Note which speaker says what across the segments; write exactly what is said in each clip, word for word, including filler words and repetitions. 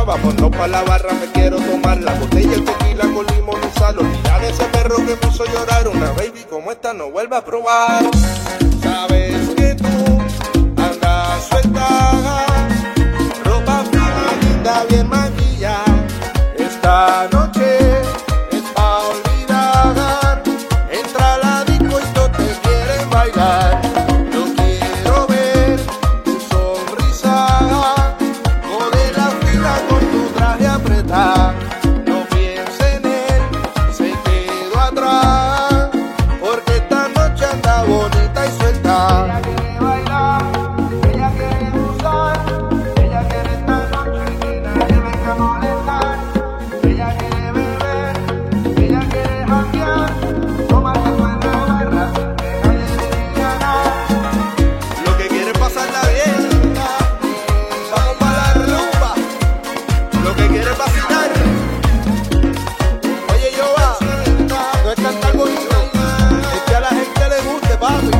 Speaker 1: vámonos pa' la barra, me quiero tomar la botella, el tequila con limón y sal. Olvidar ese perro que me hizo llorar. Una baby como esta no vuelve a probar. Sabes que tú andas suelta, ropa fina, linda, bien maquillada. Esta noche es pa' olvidar. Entra a la disco y todos te quieren bailar. Yo quiero ver tu sonrisa, joder la fila con tu traje apretado. No piense en él, se quedó atrás, porque esta noche anda bonita y suelta. Ella quiere bailar, ella quiere gozar, ella quiere esta noche que nadie venga a molestar. Ella quiere beber, ella quiere janguear, tomarse en la barra sin que nadie le diga nada. Lo que quiere es pasarla bien, vamos pa' la rumba. Lo que quiere es vacilar. Oye, yo va, no es cantar bonito, es que a la gente le guste, papi.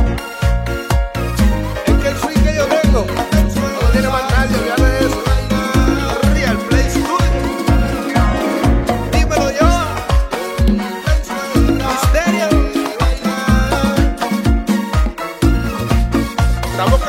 Speaker 1: Es que el swing que yo tengo no lo tiene más nadie, olvídate de eso. Real Play Studio. Dímelo yo, Misterio. Estamos